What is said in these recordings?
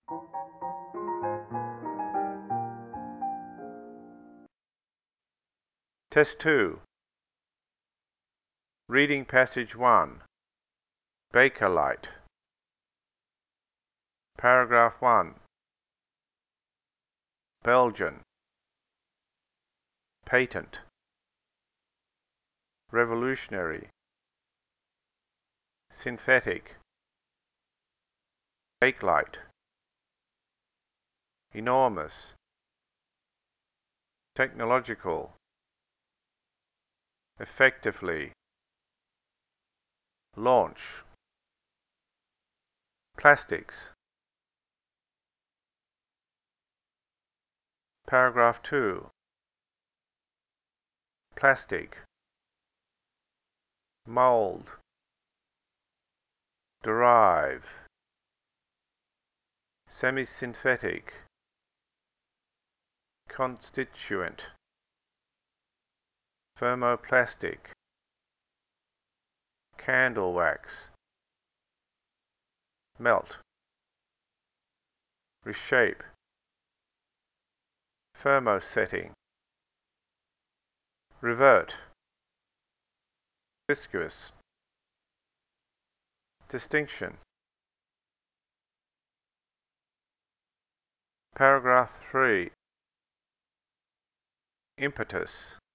Test 2. Reading Passage 1. Bakelite. Paragraph 1. Belgian. Patent. Revolutionary. Synthetic. Bakelite. Enormous. Technological. Effectively. Launch. Plastics. Paragraph 2. Plastic. Mold. Derive. Semi-synthetic. Constituent. Thermoplastic. Candle wax. Melt. Reshape. Thermosetting. Revert. Viscous. Distinction. Paragraph 3. Impetus.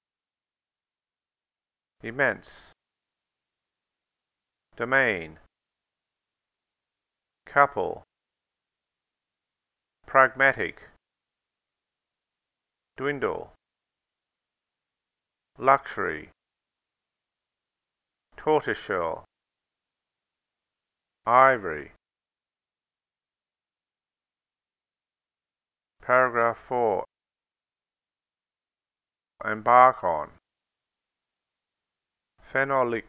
Immense. Domain. Couple. Pragmatic. Dwindle. Luxury. Tortoiseshell. Ivory. Paragraph 4. Embark on. Phenolic.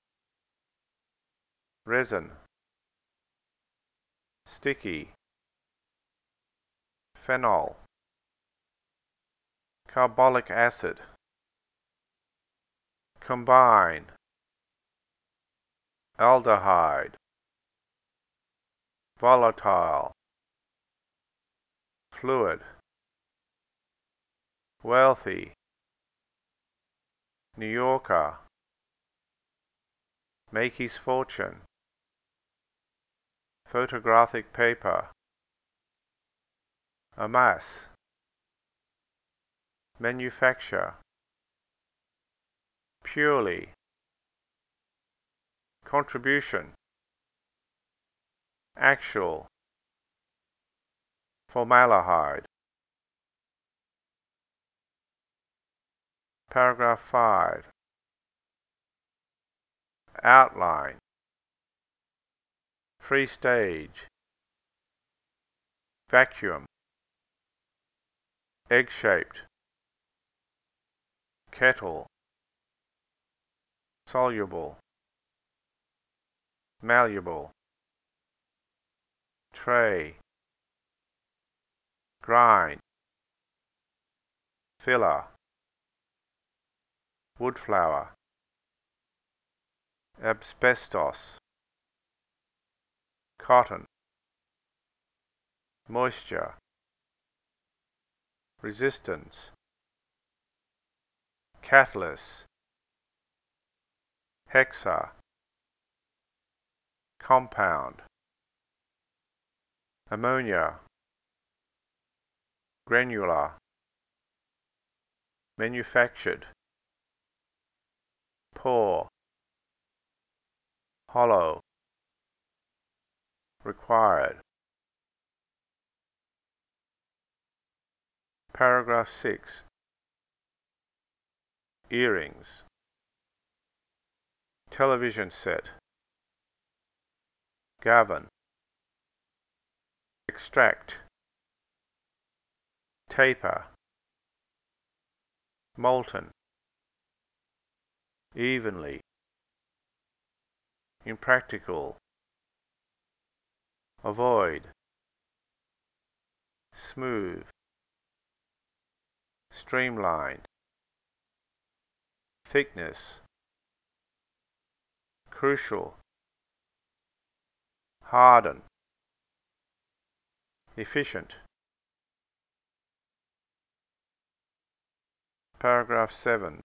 Resin. Sticky. Phenol. Carbolic acid. Combine. Aldehyde. Volatile. Fluid. Wealthy. New Yorker. Make his fortune. Photographic paper. Amass. Manufacture. Purely. Contribution. Actual. Formaldehyde. Paragraph 5. Outline. Free stage. Vacuum. Egg-shaped. Kettle. Soluble. Malleable. Tray. Grind. Filler. Wood flour. Asbestos. Cotton. Moisture. Resistance. Catalyst. Hexa. Compound. Ammonia. Granular. Manufactured. Pour. Hollow. Required. Paragraph 6. Earrings. Television set. Govern. Extract. Taper. Molten. Evenly. Impractical. Avoid. Smooth. Streamlined. Thickness. Crucial. Harden. efficient. Paragraph 7.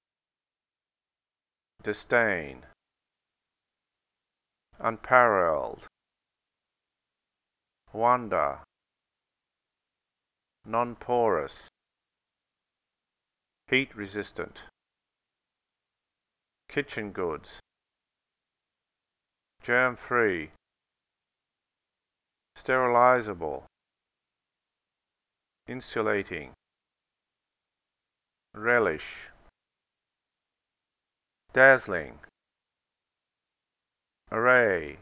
Disdain, unparalleled, wonder, non-porous, heat-resistant, kitchen goods, germ-free, sterilizable, insulating, relish, dazzling, array,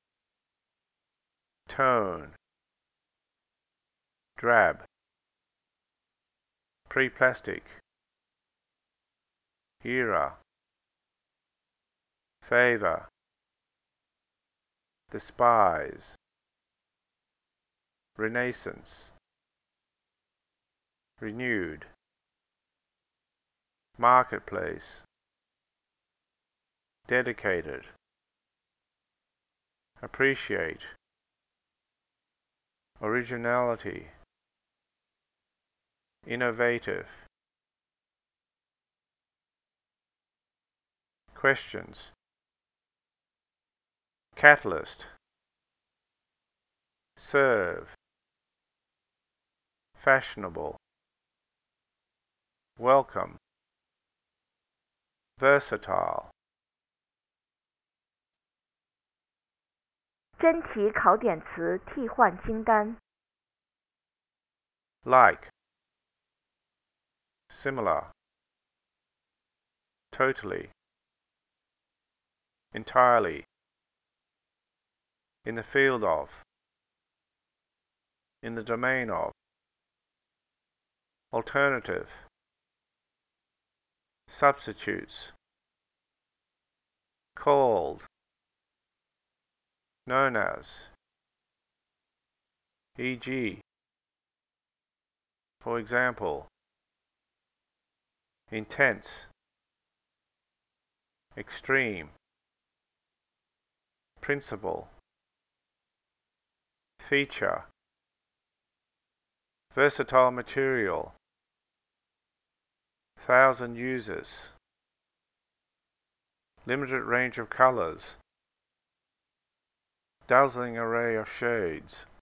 tone, drab, pre-plastic, era, favor, despise, renaissance, renewed, marketplace, dedicated, appreciate, originality, innovative. Questions. Catalyst, serve, fashionable, welcome, versatile. 真题考点词替换清单 Like, similar, totally, entirely, in the field of, in the domain of, alternative, substitutes, called, known as, e.g., for example, intense, extreme, principle, feature, versatile material, 1,000 users, limited range of colors, dazzling array of shades.